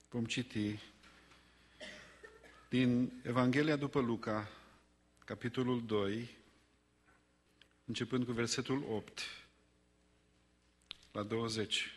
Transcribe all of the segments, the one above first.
Vom citi din Evanghelia după Luca, capitolul 2, începând cu versetul 8 la 20.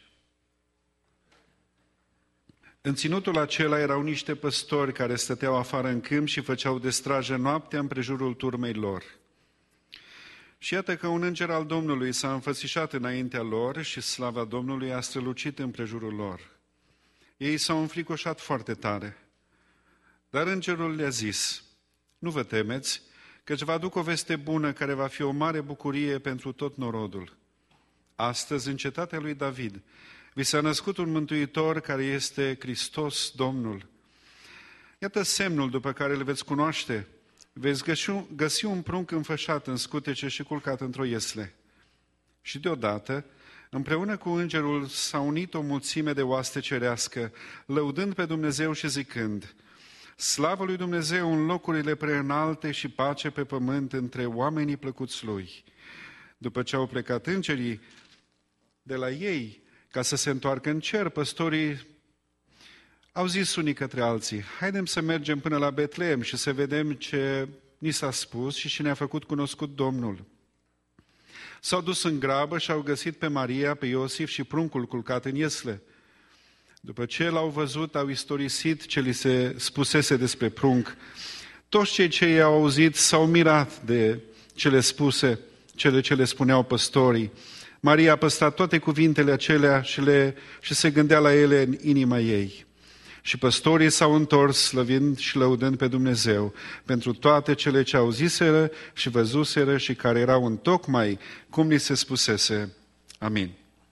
În ținutul acela erau niște păstori care stăteau afară în câmp și făceau de strajă noaptea împrejurul turmei lor. Și iată că un înger al Domnului s-a înfățișat înaintea lor și slava Domnului a strălucit împrejurul lor. Ei s-au înfricoșat foarte tare. Dar îngerul le-a zis: nu vă temeți, căci vă aduc o veste bună care va fi o mare bucurie pentru tot norodul. Astăzi, în cetatea lui David, vi s-a născut un mântuitor care este Hristos Domnul. Iată semnul după care îl veți cunoaște. Veți găsi un prunc înfășat în scutece și culcat într-o iesle. Și deodată, împreună cu îngerul, s-a unit o mulțime de oaste cerească, lăudând pe Dumnezeu și zicând: slavă lui Dumnezeu în locurile preînalte și pace pe pământ între oamenii plăcuți lui. După ce au plecat îngerii de la ei ca să se întoarcă în cer, păstorii au zis unii către alții: haidem să mergem până la Betleem și să vedem ce ni s-a spus și ne-a făcut cunoscut Domnul. S-au dus în grabă și au găsit pe Maria, pe Iosif și pruncul culcat în iesle. După ce l-au văzut, au istorisit ce li se spusese despre prunc. Toți cei ce i-au auzit s-au mirat de cele spuse, cele ce le spuneau păstorii. Maria a păstrat toate cuvintele acelea și se gândea la ele în inima ei. Și păstorii s-au întors, slăvind și lăudând pe Dumnezeu pentru toate cele ce auziseră și văzuseră și care erau întocmai cum li se spusese. Amin.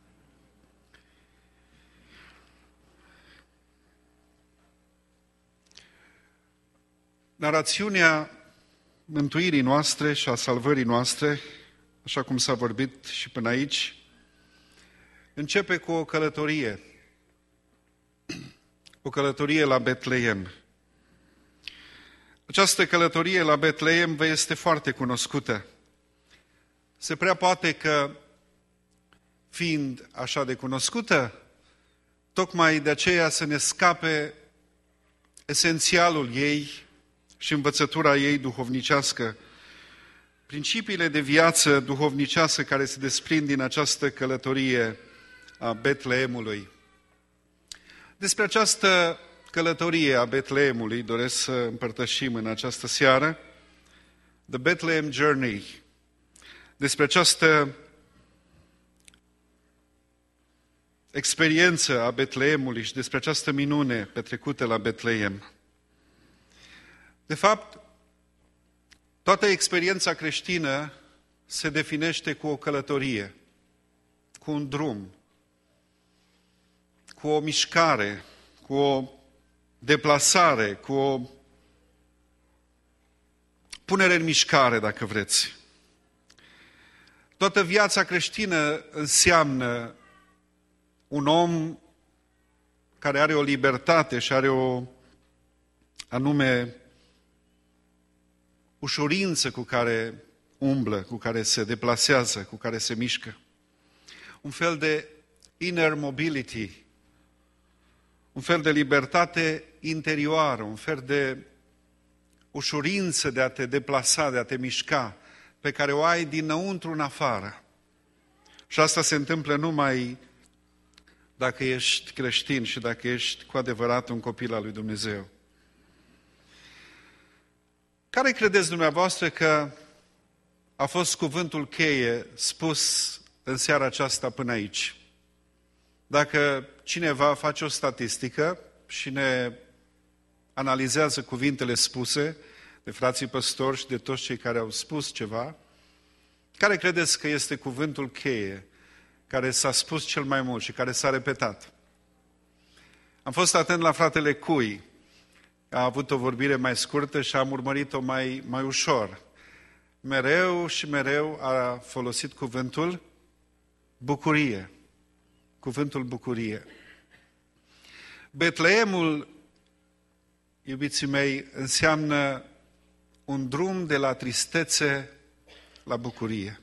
Narațiunea mântuirii noastre și a salvării noastre, așa cum s-a vorbit și până aici, începe cu o călătorie. O călătorie la Betleem. Această călătorie la Betleem vă este foarte cunoscută. Se prea poate că, fiind așa de cunoscută, tocmai de aceea să ne scape esențialul ei și învățătura ei duhovnicească, principiile de viață duhovnicească care se desprind din această călătorie a Betleemului. Despre această călătorie a Betleemului doresc să împărtășim în această seară, The Bethlehem Journey, despre această experiență a Betleemului și despre această minune petrecută la Betleem. De fapt, toată experiența creștină se definește cu o călătorie, cu un drum, cu o mișcare, cu o deplasare, cu o punere în mișcare, dacă vreți. Toată viața creștină înseamnă un om care are o libertate și are o anume ușurință cu care umblă, cu care se deplasează, cu care se mișcă. Un fel de inner mobility, un fel de libertate interioară, un fel de ușurință de a te deplasa, de a te mișca, pe care o ai dinăuntru în afară. Și asta se întâmplă numai dacă ești creștin și dacă ești cu adevărat un copil al lui Dumnezeu. Care credeți dumneavoastră că a fost cuvântul cheie spus în seara aceasta până aici? Dacă cineva face o statistică și ne analizează cuvintele spuse de frații păstori și de toți cei care au spus ceva, care credeți că este cuvântul cheie care s-a spus cel mai mult și care s-a repetat? Am fost atent la fratele Cui. A avut o vorbire mai scurtă și am urmărit-o mai ușor. Mereu și mereu a folosit cuvântul bucurie. Cuvântul bucurie. Betleemul, iubiții mei, înseamnă un drum de la tristețe la bucurie.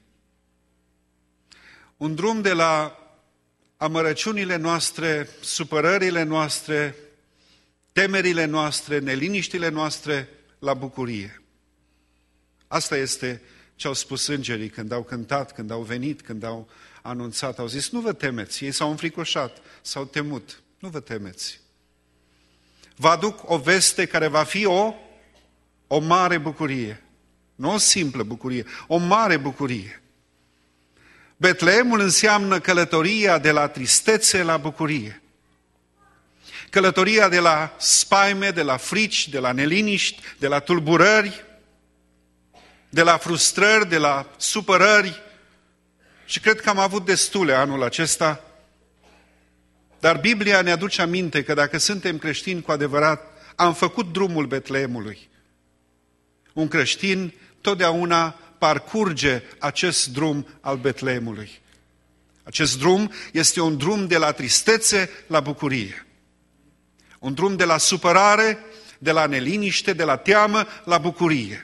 Un drum de la amărăciunile noastre, supărările noastre, temerile noastre, neliniștile noastre la bucurie. Asta este ce au spus îngerii când au cântat, când au venit, când au anunțat. Au zis, nu vă temeți. Ei s-au înfricoșat, s-au temut. Nu vă temeți. Vă aduc o veste care va fi o mare bucurie. Nu o simplă bucurie, o mare bucurie. Betleemul înseamnă călătoria de la tristețe la bucurie. Călătoria de la spaime, de la frici, de la neliniști, de la tulburări, de la frustrări, de la supărări. Și cred că am avut destule anul acesta. Dar Biblia ne aduce aminte că dacă suntem creștini cu adevărat, am făcut drumul Betleemului. Un creștin totdeauna parcurge acest drum al Betleemului. Acest drum este un drum de la tristețe la bucurie. Un drum de la supărare, de la neliniște, de la teamă la bucurie.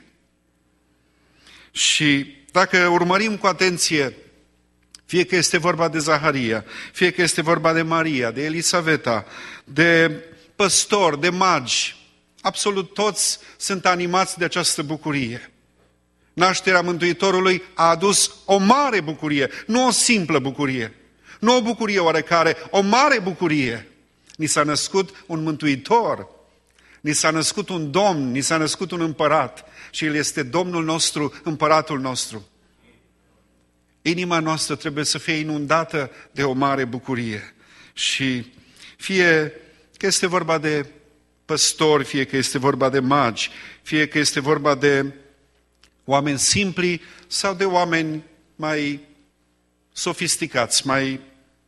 Și dacă urmărim cu atenție, fie că este vorba de Zaharia, fie că este vorba de Maria, de Elisaveta, de păstori, de magi, absolut toți sunt animați de această bucurie. Nașterea Mântuitorului a adus o mare bucurie, nu o simplă bucurie, nu o bucurie oarecare, o mare bucurie. Ni s-a născut un Mântuitor, ni s-a născut un Domn, ni s-a născut un împărat și El este Domnul nostru, împăratul nostru. Inima noastră trebuie să fie inundată de o mare bucurie. Și fie că este vorba de păstori, fie că este vorba de magi, fie că este vorba de oameni simpli sau de oameni mai sofisticați, mai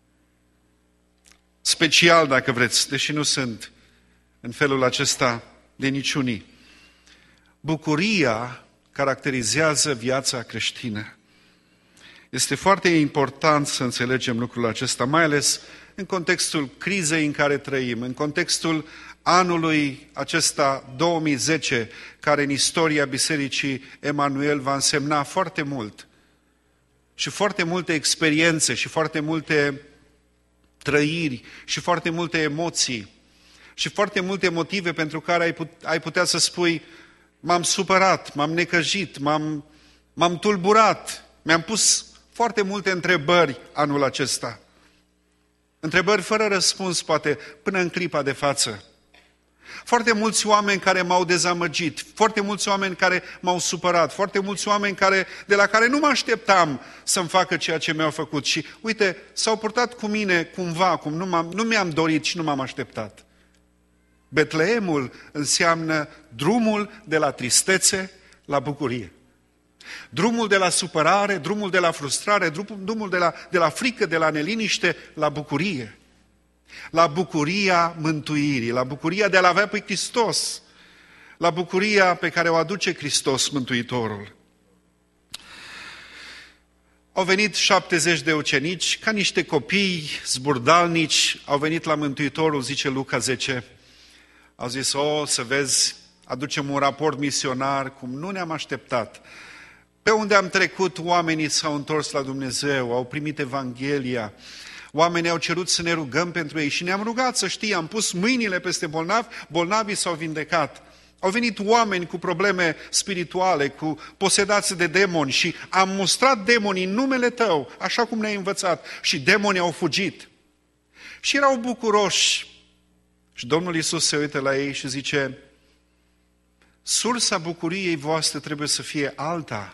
special, dacă vreți, deși nu sunt în felul acesta de niciunii. Bucuria caracterizează viața creștină. Este foarte important să înțelegem lucrul acesta, mai ales în contextul crizei în care trăim, în contextul anului acesta 2010, care în istoria Bisericii Emanuel va însemna foarte mult și foarte multe experiențe și foarte multe trăiri și foarte multe emoții și foarte multe motive pentru care ai putea să spui m-am supărat, m-am necăjit, m-am tulburat, mi-am pus foarte multe întrebări anul acesta. Întrebări fără răspuns, poate, până în clipa de față. Foarte mulți oameni care m-au dezamăgit, foarte mulți oameni care m-au supărat, foarte mulți oameni de la care nu mă așteptam să-mi facă ceea ce mi-au făcut. Și uite, s-au purtat cu mine cumva, cum nu mi-am dorit și nu m-am așteptat. Betleemul înseamnă drumul de la tristețe la bucurie. Drumul de la supărare, drumul de la frustrare, drumul de la frică, de la neliniște, la bucurie. La bucuria mântuirii, la bucuria de a-L avea pe Hristos, la bucuria pe care o aduce Hristos Mântuitorul. Au venit 70 de ucenici, ca niște copii zburdalnici, au venit la Mântuitorul, zice Luca 10. Au zis, să vezi, aducem un raport misionar, cum nu ne-am așteptat. Pe unde am trecut, oamenii s-au întors la Dumnezeu, au primit Evanghelia, oamenii au cerut să ne rugăm pentru ei și ne-am rugat, să știi, am pus mâinile peste bolnavi, bolnavii s-au vindecat. Au venit oameni cu probleme spirituale, cu posedați de demoni și am mustrat demonii în numele Tău, așa cum ne-ai învățat, și demonii au fugit. Și erau bucuroși. Și Domnul Iisus se uită la ei și zice, sursa bucuriei voastre trebuie să fie alta.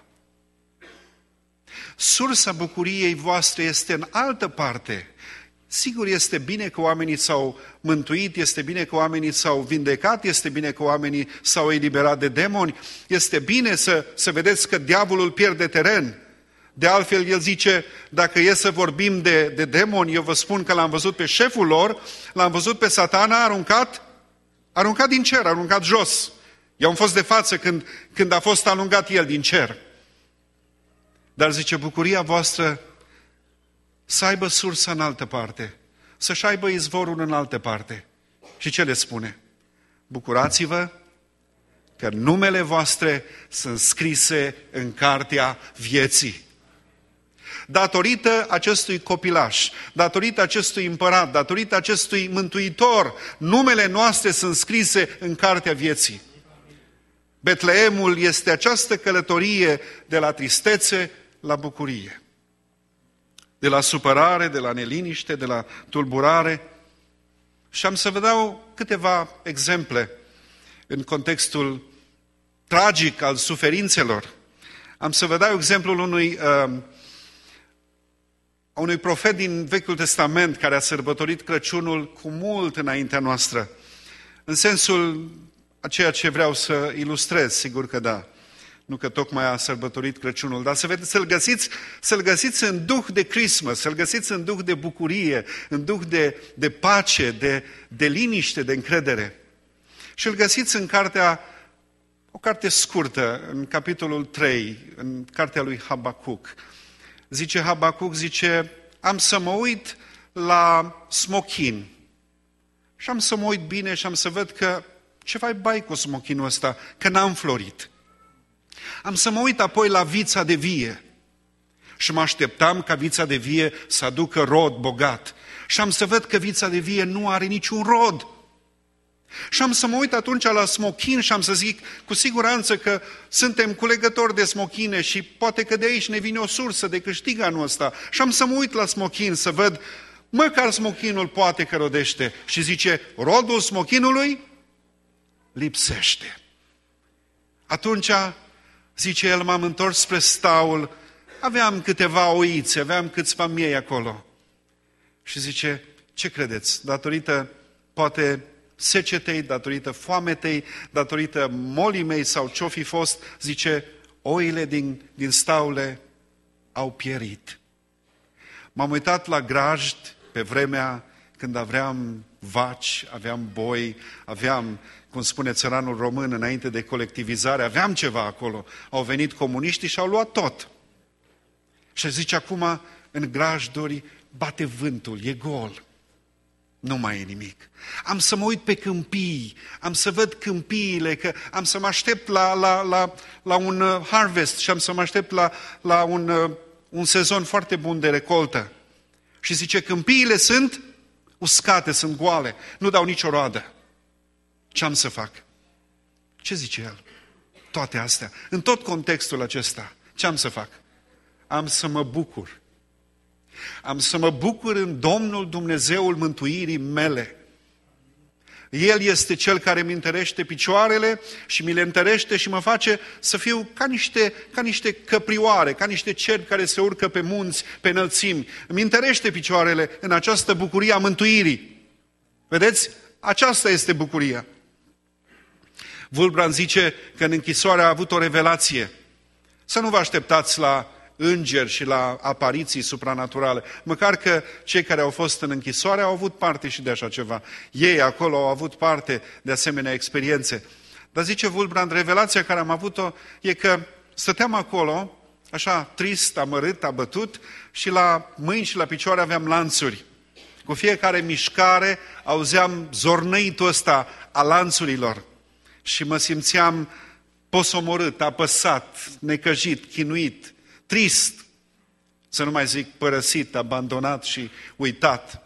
Sursa bucuriei voastre este în altă parte. Sigur, este bine că oamenii s-au mântuit, este bine că oamenii s-au vindecat, este bine că oamenii s-au eliberat de demoni, este bine să vedeți că diavolul pierde teren. De altfel, el zice, dacă e să vorbim de demoni, eu vă spun că l-am văzut pe șeful lor, l-am văzut pe Satana aruncat din cer, aruncat jos. Eu am fost de față când a fost alungat el din cer. Dar zice, bucuria voastră să aibă sursa în altă parte, să-și aibă izvorul în altă parte. Și ce le spune? Bucurați-vă că numele voastre sunt scrise în cartea vieții. Datorită acestui copilaș, datorită acestui împărat, datorită acestui mântuitor, numele noastre sunt scrise în cartea vieții. Betleemul este această călătorie de la tristețe la bucurie, de la supărare, de la neliniște, de la tulburare. Și am să vă dau câteva exemple în contextul tragic al suferințelor. Am să vă dau exemplul unui profet din Vechiul Testament care a sărbătorit Crăciunul cu mult înaintea noastră. În sensul a ceea ce vreau să ilustrez, sigur că da. Nu că tocmai a sărbătorit Crăciunul, dar să-l găsiți în duh de Christmas, să-l găsiți în duh de bucurie, în duh de pace, de liniște, de încredere. Și îl găsiți în o carte scurtă, în capitolul 3, în cartea lui Habacuc. Habacuc zice, am să mă uit la smochin și am să mă uit bine și am să văd că ceva-i bai cu smochinul ăsta, că n-a înflorit. Am să mă uit apoi la vița de vie și mă așteptam ca vița de vie să aducă rod bogat. Și am să văd că vița de vie nu are niciun rod. Și am să mă uit atunci la smochin și am să zic cu siguranță că suntem culegători de smochine și poate că de aici ne vine o sursă de câștig anul ăsta. Și am să mă uit la smochin să văd, măcar smochinul poate că rodește. Și zice, rodul smochinului lipsește. Atunci, zice el, m-am întors spre staul, aveam câteva oițe, aveam câțiva miei acolo. Și zice, ce credeți? Datorită, poate, secetei, datorită foametei, datorită molii mei sau ce-o fi fost, zice, oile din staule au pierit. M-am uitat la grajd pe vremea când aveam vaci, aveam boi, aveam, cum spune țăranul român, înainte de colectivizare, aveam ceva acolo. Au venit comuniștii și au luat tot. Și zice acum, în grajduri bate vântul, e gol. Nu mai e nimic. Am să mă uit pe câmpii, am să văd câmpiile, că am să mă aștept la un harvest și am să mă aștept la un sezon foarte bun de recoltă. Și zice, câmpiile sunt uscate, sunt goale, nu dau nicio roadă. Ce am să fac? Ce zice el? Toate astea, în tot contextul acesta, ce am să fac? Am să mă bucur. Am să mă bucur în Domnul Dumnezeul mântuirii mele. El este Cel care îmi întărește picioarele și mi le întărește și mă face să fiu ca niște căprioare, ca niște cerbi care se urcă pe munți, pe înălțimi. Îmi întărește picioarele în această bucurie a mântuirii. Vedeți? Aceasta este bucuria. Wulfbrand zice că în închisoare a avut o revelație. Să nu vă așteptați la îngeri și la apariții supranaturale. Măcar că cei care au fost în închisoare au avut parte și de așa ceva. Ei acolo au avut parte de asemenea experiențe. Dar zice Wulfbrand, revelația care am avut-o e că stăteam acolo, așa trist, amărât, abătut, și la mâini și la picioare aveam lanțuri. Cu fiecare mișcare auzeam zornăitul ăsta a lanțurilor și mă simțeam posomorât, apăsat, necăjit, chinuit, trist, să nu mai zic părăsit, abandonat și uitat.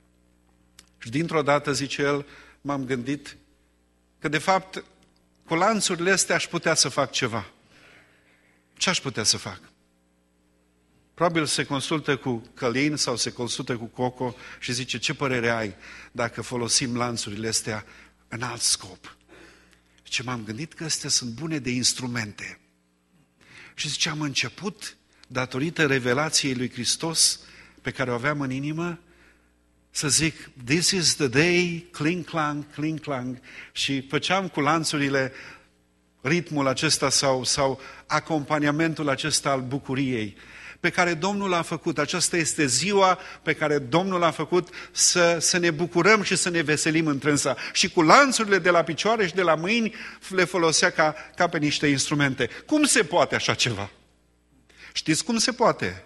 Și dintr-o dată, zice el, m-am gândit că de fapt cu lanțurile astea aș putea să fac ceva. Ce aș putea să fac? Probabil se consultă cu Călin sau se consultă cu Coco și zice, ce părere ai dacă folosim lanțurile astea în alt scop? Și m-am gândit că astea sunt bune de instrumente. Și zice, am început, datorită revelației lui Hristos pe care o aveam în inimă, să zic, this is the day, cling-clang, cling-clang, și făceam cu lanțurile ritmul acesta sau acompaniamentul acesta al bucuriei, pe care Domnul a făcut. Aceasta este ziua pe care Domnul a făcut să ne bucurăm și să ne veselim întrânsa. Și cu lanțurile de la picioare și de la mâini le folosea ca pe niște instrumente. Cum se poate așa ceva? Știți cum se poate?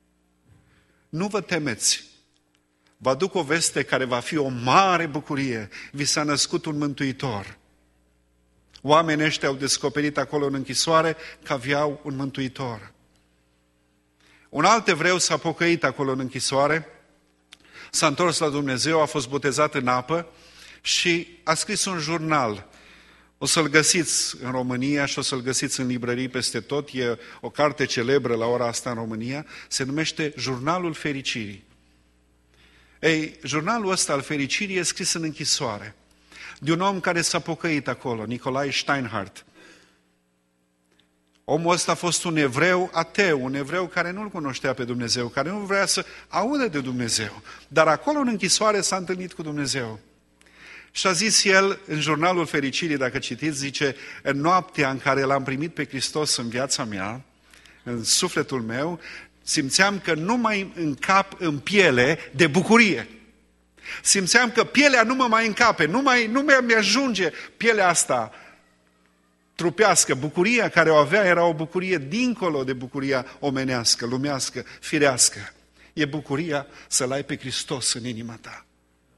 Nu vă temeți. Vă aduc o veste care va fi o mare bucurie. Vi s-a născut un mântuitor. Oamenii ăștia au descoperit acolo în închisoare că aveau un mântuitor. Un alt evreu s-a pocăit acolo în închisoare, s-a întors la Dumnezeu, a fost botezat în apă și a scris un jurnal. O să-l găsiți în România și o să-l găsiți în librării peste tot. E o carte celebră la ora asta în România. Se numește Jurnalul Fericirii. Ei, jurnalul ăsta al fericirii e scris în închisoare de un om care s-a pocăit acolo, Nicolae Steinhardt. Omul ăsta a fost un evreu ateu, un evreu care nu-L cunoștea pe Dumnezeu, care nu vrea să audă de Dumnezeu. Dar acolo în închisoare s-a întâlnit cu Dumnezeu. Și a zis el, în Jurnalul Fericirii, dacă citiți, zice, în noaptea în care L-am primit pe Hristos în viața mea, în sufletul meu, simțeam că nu mai încap în piele de bucurie. Simțeam că pielea nu mă mai încape, nu mi-ajunge pielea asta trupească. Bucuria care o avea era o bucurie dincolo de bucuria omenească, lumească, firească. E bucuria să-L ai pe Hristos în inima ta.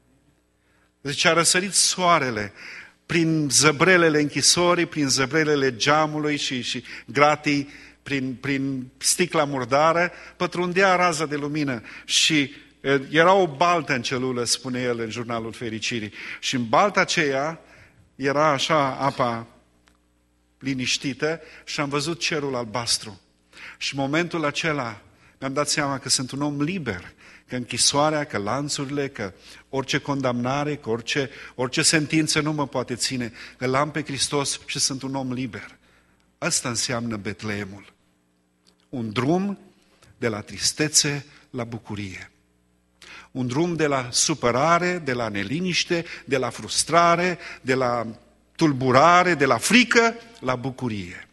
Deci a răsărit soarele prin zăbrelele închisorii, prin zăbrelele geamului și gratii, prin sticla murdară, pătrundea raza de lumină și era o baltă în celulă, spune el în Jurnalul Fericirii. Și în balta aceea era așa apa liniștită și am văzut cerul albastru. Și în momentul acela mi-am dat seama că sunt un om liber, că închisoarea, că lanțurile, că orice condamnare, că orice sentință nu mă poate ține, că l-am pe Hristos și sunt un om liber. Asta înseamnă Betleemul. Un drum de la tristețe la bucurie. Un drum de la supărare, de la neliniște, de la frustrare, de la tulburare, de la frică la bucurie.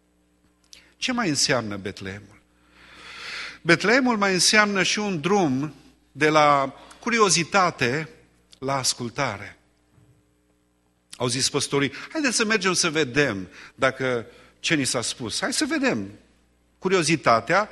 Ce mai înseamnă Betleemul? Betleemul mai înseamnă și un drum de la curiozitate la ascultare. Au zis păstorii, haideți să mergem să vedem dacă ce ni s-a spus. Hai să vedem. Curiozitatea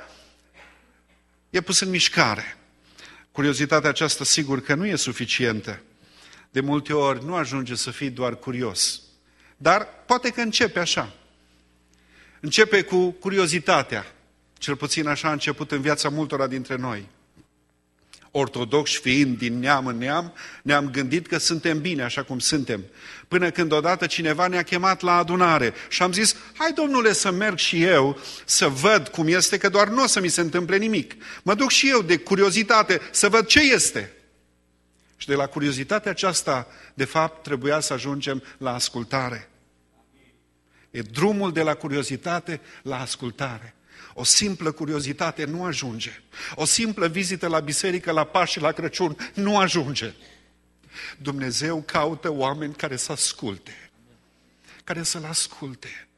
e pusă în mișcare. Curiozitatea aceasta sigur că nu e suficientă. De multe ori nu ajunge să fii doar curios. Dar poate că începe așa. Începe cu curiozitatea. Cel puțin așa a început în viața multora dintre noi. Ortodoxi fiind din neam în neam, ne-am gândit că suntem bine așa cum suntem. Până când odată cineva ne-a chemat la adunare și am zis, hai domnule să merg și eu să văd cum este, că doar nu o să mi se întâmple nimic. Mă duc și eu de curiozitate să văd ce este. Și de la curiozitatea aceasta, de fapt, trebuia să ajungem la ascultare. E drumul de la curiozitate la ascultare. O simplă curiozitate nu ajunge. O simplă vizită la biserică, la Paști și la Crăciun nu ajunge. Dumnezeu caută oameni care să asculte. Care să-L asculte.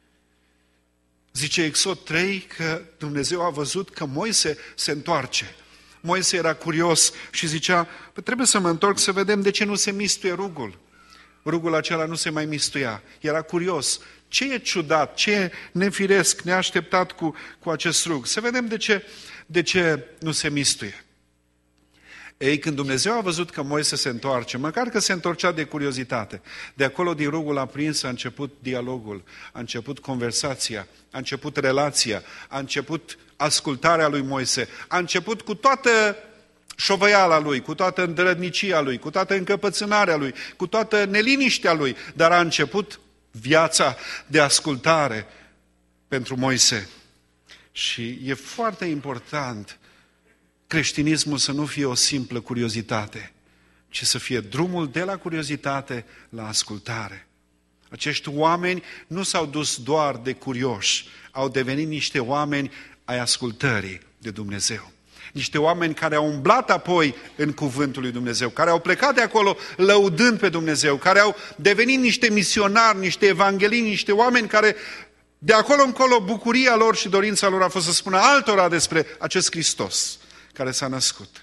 Zice Exod 3 că Dumnezeu a văzut că Moise se întoarce. Moise era curios și zicea, trebuie să mă întorc să vedem de ce nu se mistuie rugul. Rugul acela nu se mai mistuia. Era curios. Ce e ciudat, ce e nefiresc, neașteptat cu acest rug? Să vedem de ce nu se mistuie. Ei, când Dumnezeu a văzut că Moise se întoarce, măcar că se întorcea de curiozitate, de acolo din rugul aprins a început dialogul, a început conversația, a început relația, a început ascultarea lui Moise, a început cu toată șovăiala lui, cu toată îndrădnicia lui, cu toată încăpățânarea lui, cu toată neliniștea lui, dar a început viața de ascultare pentru Moise. Și e foarte important creștinismul să nu fie o simplă curiozitate, ci să fie drumul de la curiozitate la ascultare. Acești oameni nu s-au dus doar de curioși, au devenit niște oameni ai ascultării de Dumnezeu. Niște oameni care au umblat apoi în cuvântul lui Dumnezeu, care au plecat de acolo lăudând pe Dumnezeu, care au devenit niște misionari, niște evangheliști, niște oameni care de acolo încolo bucuria lor și dorința lor a fost să spună altora despre acest Hristos care s-a născut.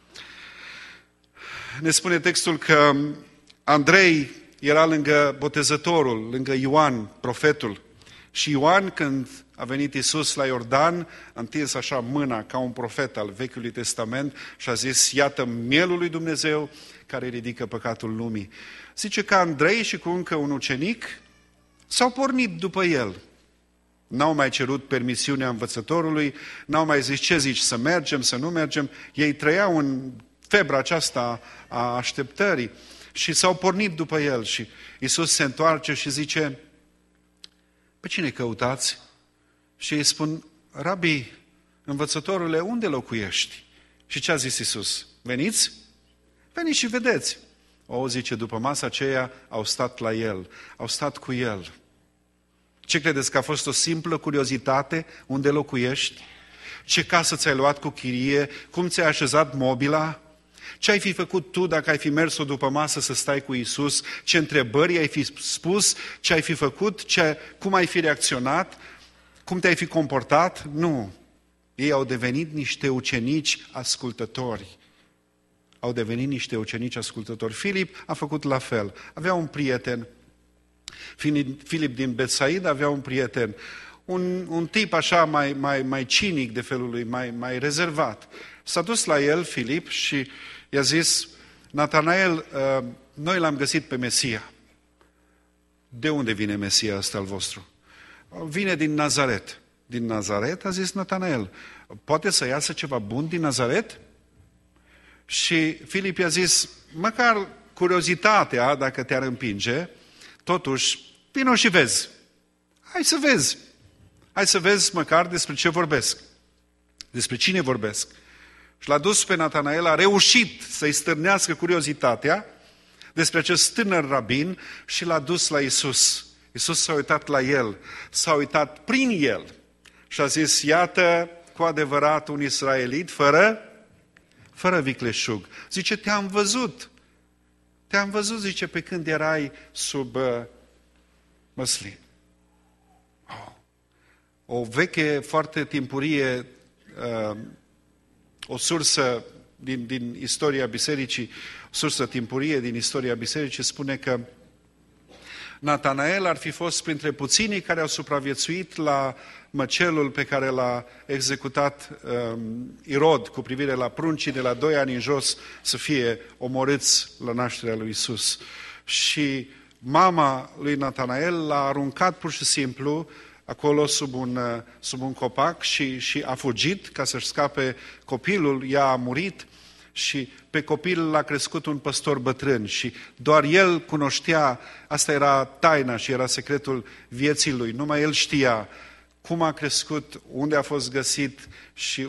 Ne spune textul că Andrei era lângă botezătorul, lângă Ioan, profetul. Și Ioan, când a venit Iisus la Iordan, a întins așa mâna ca un profet al Vechiului Testament și a zis, iată mielul lui Dumnezeu care ridică păcatul lumii. Zice că Andrei și cu încă un ucenic s-au pornit după el. N-au mai cerut permisiunea învățătorului, n-au mai zis ce zici, să mergem, să nu mergem. Ei trăiau în febra aceasta a așteptării și s-au pornit după el. Și Iisus se întoarce și zice, pe cine căutați? Și ei spun, Rabi, învățătorule, unde locuiești? Și ce a zis Iisus? Veniți? Veniți și vedeți. O, zice, după masa aceea au stat la el, au stat cu el. Ce credeți, că a fost o simplă curiozitate unde locuiești? Ce casă ți-ai luat cu chirie? Cum ți-ai așezat mobila? Ce ai fi făcut tu dacă ai fi mers-o după masă să stai cu Iisus? Ce întrebări ai fi spus? Ce ai fi făcut? Cum ai fi reacționat? Cum te-ai fi comportat? Nu. Ei au devenit niște ucenici ascultători. Au devenit niște ucenici ascultători. Filip a făcut la fel. Avea un prieten. Filip din Betsaida avea un prieten. Un tip așa mai cinic de felul lui, mai rezervat. S-a dus la el, Filip, și i-a zis, Natanael, noi l-am găsit pe Mesia. De unde vine Mesia ăsta al vostru? Vine din Nazaret. Din Nazaret, a zis Natanael. Poate să iasă ceva bun din Nazaret? Și Filip i-a zis, măcar curiozitatea, dacă te-ar împinge, totuși, vino și vezi. Hai să vezi. Hai să vezi măcar despre ce vorbesc. Despre cine vorbesc. Și l-a dus pe Natanael, a reușit să-i stârnească curiozitatea despre acest tânăr rabin și l-a dus la Iisus. Iisus s-a uitat la el, s-a uitat prin el și a zis, iată cu adevărat un israelit fără vicleșug. Zice, te-am văzut. Te-am văzut, zice, pe când erai sub măslin. O veche, foarte timpurie, o sursă din istoria bisericii, o sursă timpurie din istoria bisericii spune că Natanael ar fi fost printre puținii care au supraviețuit la măcelul pe care l-a executat Irod cu privire la pruncii de la 2 ani în jos să fie omorâți la nașterea lui Isus. Și mama lui Natanael l-a aruncat pur și simplu acolo sub un copac și a fugit ca să-și scape copilul, ea a murit și pe copil l-a crescut un păstor bătrân și doar el cunoștea, asta era taina și era secretul vieții lui, numai el știa cum a crescut, unde a fost găsit și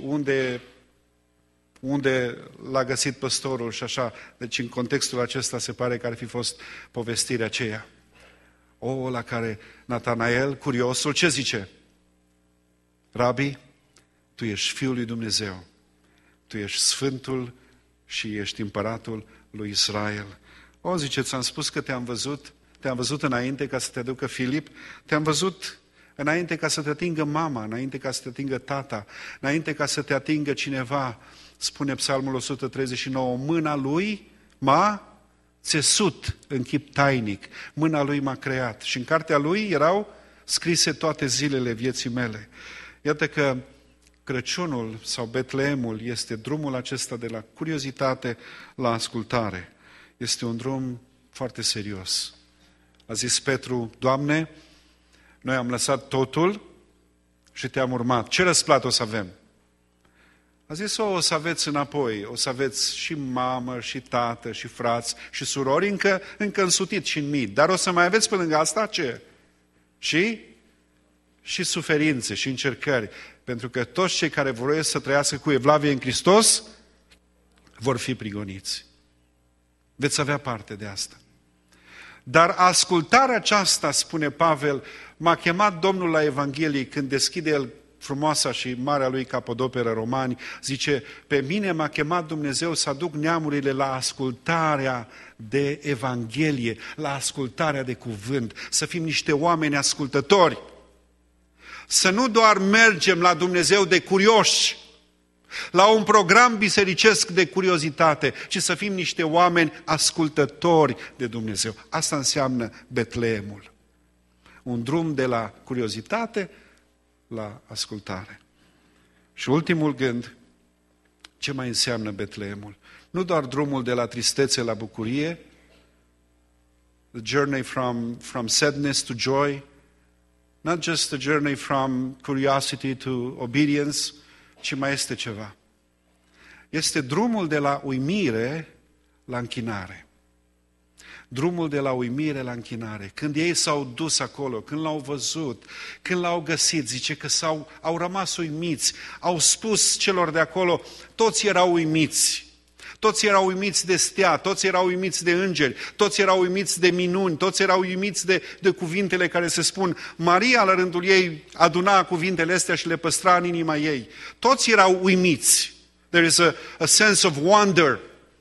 unde l-a găsit păstorul și așa. Deci în contextul acesta se pare că ar fi fost povestirea aceea. La care Natanael, curiosul, ce zice? Rabi, tu ești Fiul lui Dumnezeu, tu ești Sfântul și ești Împăratul lui Israel. Zice, ți-am spus că te-am văzut înainte ca să te ducă Filip, te-am văzut înainte ca să te atingă mama, înainte ca să te atingă tata, înainte ca să te atingă cineva. Spune Psalmul 139, mâna lui m-a țesut în chip tainic, mâna lui m-a creat. Și în cartea lui erau scrise toate zilele vieții mele. Iată că Crăciunul sau Betleemul este drumul acesta de la curiozitate la ascultare. Este un drum foarte serios. A zis Petru, Doamne, noi am lăsat totul și te-am urmat. Ce răsplată o să avem? A zis, o să aveți înapoi, o să aveți și mamă, și tată, și frați, și surori, încă însutit și în mii. Dar o să mai aveți pe lângă asta ce? Și suferințe, și încercări. Pentru că toți cei care vor să trăiască cu evlavie în Hristos vor fi prigoniți. Veți avea parte de asta. Dar ascultarea aceasta, spune Pavel, m-a chemat Domnul la Evanghelie când deschide el frumoasa și marea lui capodoperă Romani, zice, pe mine m-a chemat Dumnezeu să aduc neamurile la ascultarea de Evanghelie, la ascultarea de cuvânt, să fim niște oameni ascultători. Să nu doar mergem la Dumnezeu de curioși, la un program bisericesc de curiozitate, ci să fim niște oameni ascultători de Dumnezeu. Asta înseamnă Betleemul. Un drum de la curiozitate la ascultare. Și ultimul gând, ce mai înseamnă Betleemul? Nu doar drumul de la tristețe la bucurie, the journey from sadness to joy, Not just a journey from curiosity to obedience, ci mai este ceva. Este drumul de la uimire la închinare. Drumul de la uimire la închinare. Când ei s-au dus acolo, când l-au văzut, când l-au găsit, zice că au rămas uimiți, au spus celor de acolo, toți erau uimiți. Toți erau uimiți de stea, toți erau uimiți de îngeri, toți erau uimiți de minuni, toți erau uimiți de cuvintele care se spun. Maria, la rândul ei, aduna cuvintele astea și le păstra în inima ei. Toți erau uimiți. There is a sense of wonder.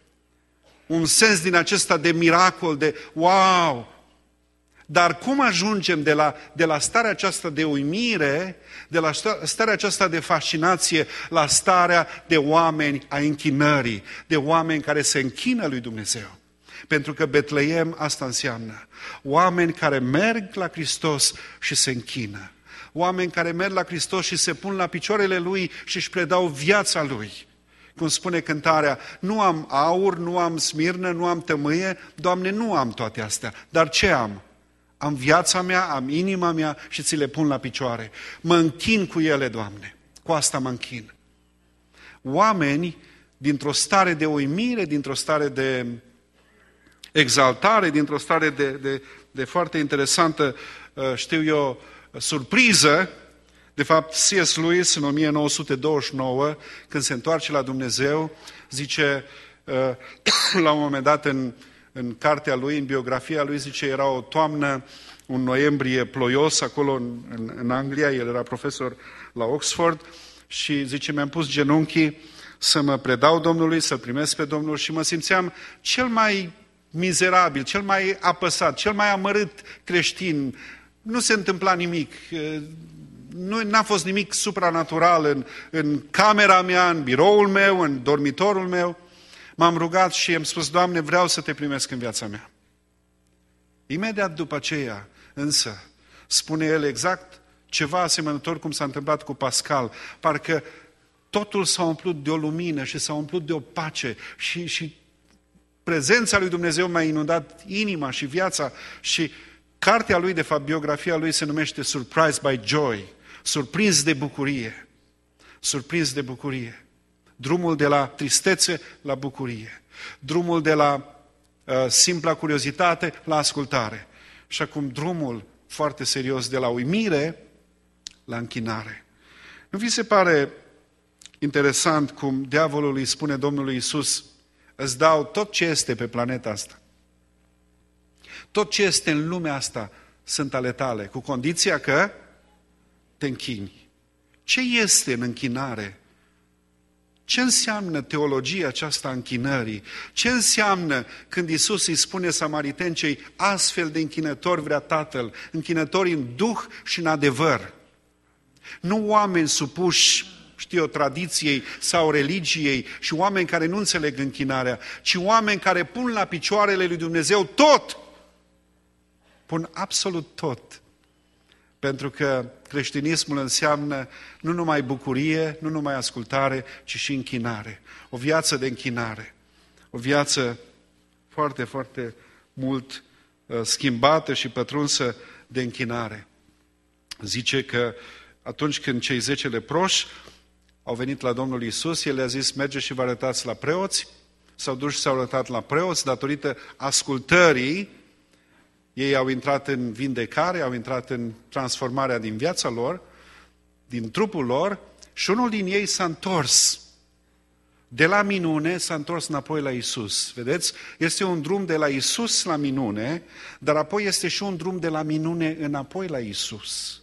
Un sens din acesta de miracol, de wow! Dar cum ajungem de la starea aceasta de uimire, de la starea aceasta de fascinație, la starea de oameni a închinării, de oameni care se închină lui Dumnezeu? Pentru că Betleem asta înseamnă. Oameni care merg la Hristos și se închină. Oameni care merg la Hristos și se pun la picioarele Lui și își predau viața Lui. Cum spune cântarea, nu am aur, nu am smirnă, nu am tămâie, Doamne, nu am toate astea, dar ce am? Am viața mea, am inima mea și ți le pun la picioare. Mă închin cu ele, Doamne, cu asta mă închin. Oameni dintr-o stare de uimire, dintr-o stare de exaltare, dintr-o stare de foarte interesantă, știu eu, surpriză. De fapt, C.S. Lewis, în 1929, când se întoarce la Dumnezeu, zice, la un moment dat în cartea lui, în biografia lui, zice, era o toamnă, un noiembrie ploios acolo în Anglia, el era profesor la Oxford și zice, mi-am pus genunchii să mă predau Domnului, să-L primesc pe Domnul și mă simțeam cel mai mizerabil, cel mai apăsat, cel mai amărât creștin. Nu se întâmpla nimic. N-a fost nimic supranatural în camera mea, în biroul meu, în dormitorul meu. M-am rugat și i-am spus, Doamne, vreau să te primesc în viața mea. Imediat după aceea, însă, spune el exact ceva asemănător cum s-a întâmplat cu Pascal. Parcă totul s-a umplut de o lumină și s-a umplut de o pace și prezența lui Dumnezeu mi-a inundat inima și viața și cartea lui, de fapt, biografia lui se numește Surprised by Joy. Surprins de bucurie. Surprins de bucurie. Drumul de la tristețe la bucurie. Drumul de la simpla curiozitate la ascultare. Și acum drumul foarte serios de la uimire la închinare. Nu vi se pare interesant cum diavolul îi spune Domnului Iisus, îți dau tot ce este pe planeta asta. Tot ce este în lumea asta sunt ale tale, cu condiția că te închini. Ce este în închinare? Ce înseamnă teologia aceasta a închinării? Ce înseamnă când Iisus îi spune samaritencei, astfel de închinători vrea Tatăl, închinători în duh și în adevăr? Nu oameni supuși, știu eu, tradiției sau religiei și oameni care nu înțeleg închinarea, ci oameni care pun la picioarele lui Dumnezeu tot. Pun absolut tot. Pentru că creștinismul înseamnă nu numai bucurie, nu numai ascultare, ci și închinare. O viață de închinare. O viață foarte, foarte mult schimbată și pătrunsă de închinare. Zice că atunci când cei 10 leproși au venit la Domnul Iisus, El le-a zis, mergeți și vă arătați la preoți. S-au dus și s-au arătat la preoți datorită ascultării. Ei au intrat în vindecare, au intrat în transformarea din viața lor, din trupul lor și unul din ei s-a întors. De la minune s-a întors înapoi la Iisus. Vedeți? Este un drum de la Iisus la minune, dar apoi este și un drum de la minune înapoi la Iisus.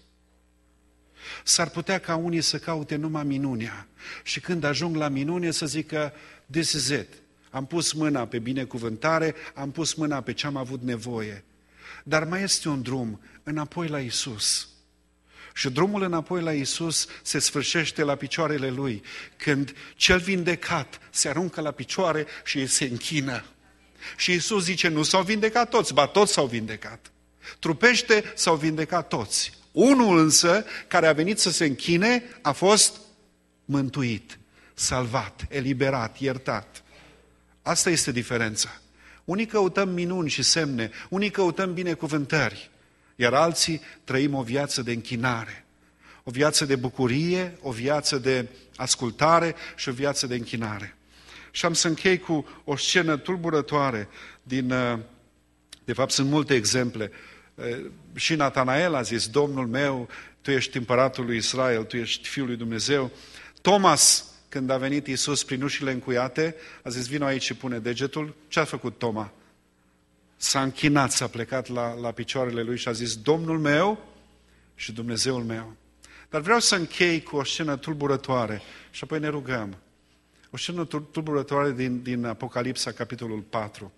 S-ar putea ca unii să caute numai minunea și când ajung la minune să zică, this is it. Am pus mâna pe binecuvântare, am pus mâna pe ce am avut nevoie. Dar mai este un drum înapoi la Iisus. Și drumul înapoi la Iisus se sfârșește la picioarele Lui, când cel vindecat se aruncă la picioare și se închină. Și Iisus zice, nu s-au vindecat toți, ba toți s-au vindecat. Trupește s-au vindecat toți. Unul însă, care a venit să se închine, a fost mântuit, salvat, eliberat, iertat. Asta este diferența. Unii căutăm minuni și semne, unii căutăm binecuvântări, Iar alții trăim o viață de închinare, o viață de bucurie, o viață de ascultare și o viață de închinare. Și am să închei cu o scenă tulburătoare de fapt sunt multe exemple. Și Natanael a zis, Domnul meu, Tu ești împăratul lui Israel, Tu ești Fiul lui Dumnezeu. Thomas, când a venit Iisus prin ușile încuiate, a zis, vino aici și pune degetul. Ce a făcut Toma? S-a închinat, s-a plecat la picioarele lui și a zis, Domnul meu și Dumnezeul meu. Dar vreau să închei cu o scenă tulburătoare și apoi ne rugăm. O scenă tulburătoare din Apocalipsa, capitolul 4.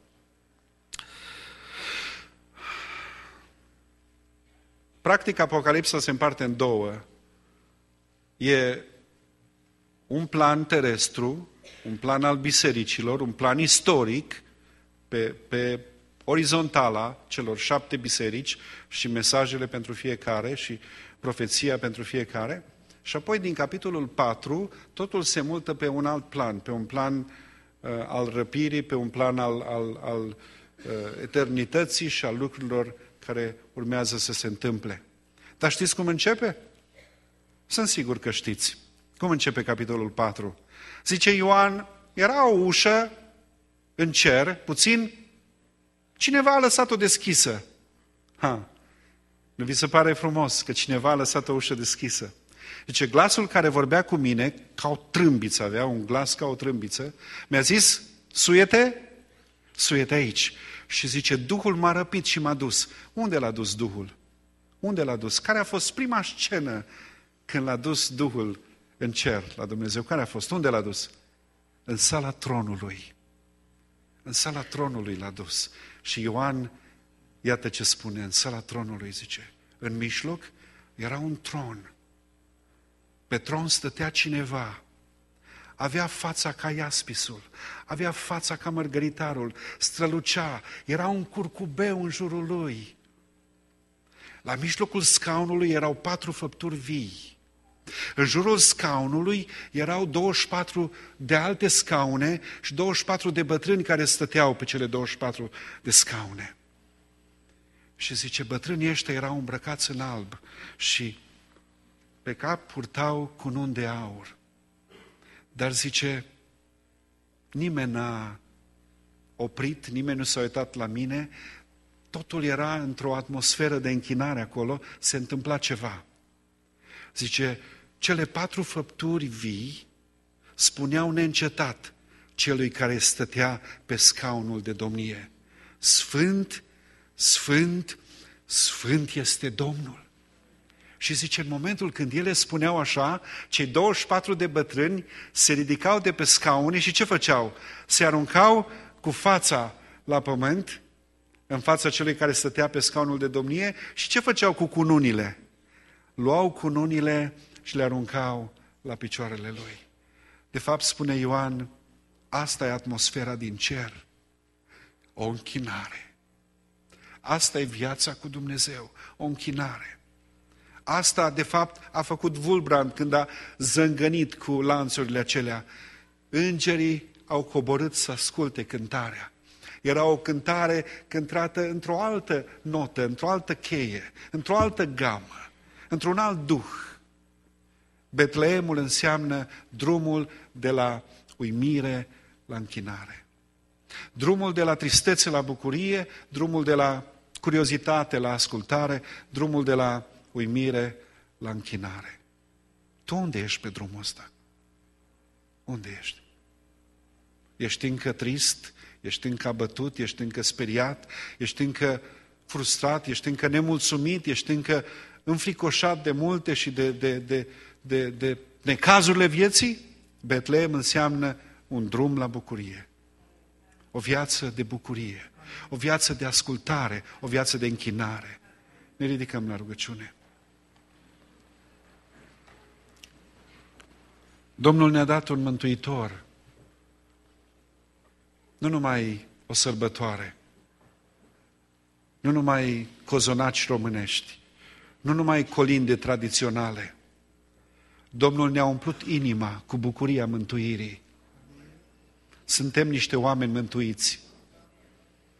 Practic, Apocalipsa se împarte în două. E un plan terestru, un plan al bisericilor, un plan istoric pe orizontala celor 7 biserici și mesajele pentru fiecare și profeția pentru fiecare. Și apoi, din capitolul 4, totul se mută pe un alt plan, pe un plan al răpirii, pe un plan al eternității și al lucrurilor care urmează să se întâmple. Dar știți cum începe? Sunt sigur că știți. Cum începe capitolul 4? Zice Ioan, era o ușă în cer, puțin, cineva a lăsat-o deschisă. Nu vi se pare frumos că cineva a lăsat o ușă deschisă? Zice, glasul care vorbea cu mine, ca o trâmbiță, avea un glas ca o trâmbiță, mi-a zis, suiete aici. Și zice, Duhul m-a răpit și m-a dus. Unde l-a dus Duhul? Unde l-a dus? Care a fost prima scenă când l-a dus Duhul în cer la Dumnezeu? Care a fost? Unde l-a dus? În sala tronului. În sala tronului l-a dus. Și Ioan, iată ce spune, în sala tronului, zice, în mijloc era un tron. Pe tron stătea cineva. Avea fața ca iaspisul, avea fața ca mărgăritarul, strălucea, era un curcubeu în jurul lui. La mijlocul scaunului erau 4 făpturi vii. În jurul scaunului erau 24 de alte scaune și 24 de bătrâni care stăteau pe cele 24 de scaune. Și zice, bătrânii ăștia erau îmbrăcați în alb și pe cap purtau cununi de aur. Dar zice, nimeni n-a oprit, nimeni nu s-a uitat la mine, totul era într-o atmosferă de închinare acolo, se întâmpla ceva. Zice, cele 4 făpturi vii spuneau neîncetat celui care stătea pe scaunul de domnie, Sfânt, Sfânt, Sfânt este Domnul. Și zice, în momentul când ele spuneau așa, cei 24 de bătrâni se ridicau de pe scaune și ce făceau? Se aruncau cu fața la pământ, în fața celui care stătea pe scaunul de domnie și ce făceau cu cununile? Luau cununile și le aruncau la picioarele lui. De fapt, spune Ioan, asta e atmosfera din cer, o închinare. Asta e viața cu Dumnezeu, o închinare. Asta, de fapt, a făcut Wulbrand când a zângănit cu lanțurile acelea. Îngerii au coborât să asculte cântarea. Era o cântare cântată într-o altă notă, într-o altă cheie, într-o altă gamă, într-un alt duh. Betleemul înseamnă drumul de la uimire la închinare. Drumul de la tristețe la bucurie, drumul de la curiozitate la ascultare, drumul de la uimire la închinare. Tu unde ești pe drumul ăsta? Unde ești? Ești încă trist? Ești încă abătut? Ești încă speriat? Ești încă frustrat? Ești încă nemulțumit? Ești încă înfricoșat de multe și de necazurile vieții? Betleem înseamnă un drum la bucurie. O viață de bucurie. O viață de ascultare. O viață de închinare. Ne ridicăm la rugăciune. Domnul ne-a dat un mântuitor. Nu numai o sărbătoare, nu numai cozonaci românești, nu numai colinde tradiționale. Domnul ne-a umplut inima cu bucuria mântuirii. Suntem niște oameni mântuiți.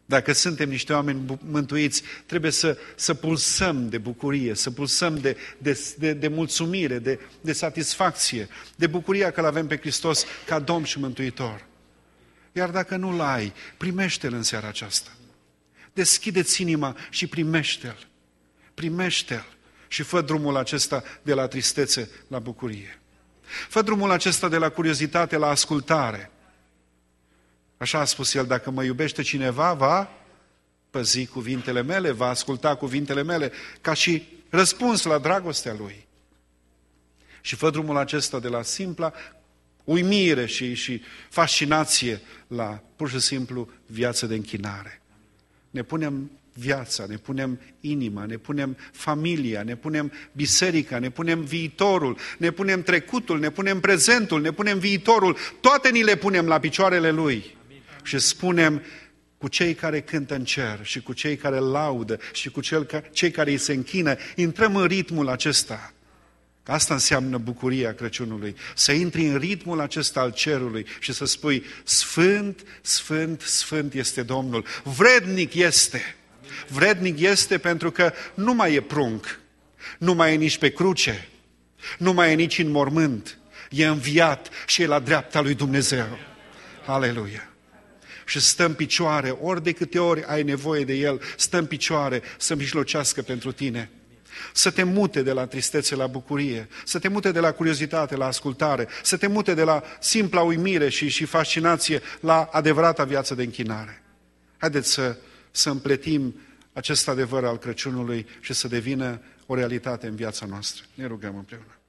Dacă suntem niște oameni mântuiți, trebuie să pulsăm de bucurie, să pulsăm de mulțumire, de satisfacție, de bucuria că l-avem pe Hristos ca Domn și Mântuitor. Iar dacă nu-L ai, primește-L în seara aceasta. Deschide-ți inima și primește-L. Primește-L și fă drumul acesta de la tristețe la bucurie. Fă drumul acesta de la curiozitate la ascultare. Așa a spus el, dacă mă iubește cineva, va păzi cuvintele mele, va asculta cuvintele mele, ca și răspuns la dragostea lui. Și fă drumul acesta de la simpla uimire și fascinație la pur și simplu viață de închinare. Ne punem viața, ne punem inima, ne punem familia, ne punem biserica, ne punem viitorul, ne punem trecutul, ne punem prezentul, ne punem viitorul, toate ni le punem la picioarele Lui. Și spunem cu cei care cântă în cer și cu cei care laudă și cu cei care îi se închină, intrăm în ritmul acesta. Asta înseamnă bucuria Crăciunului. Să intri în ritmul acesta al cerului și să spui, Sfânt, Sfânt, Sfânt este Domnul. Vrednic este. Vrednic este pentru că nu mai e prunc, nu mai e nici pe cruce, nu mai e nici în mormânt. E înviat și e la dreapta lui Dumnezeu. Aleluia! Și stă în picioare, ori de câte ori ai nevoie de El, stă în picioare să mijlocească pentru tine. Să te mute de la tristețe la bucurie, să te mute de la curiozitate la ascultare, să te mute de la simpla uimire și fascinație la adevărata viață de închinare. Haideți să împletim acest adevăr al Crăciunului și să devină o realitate în viața noastră. Ne rugăm împreună.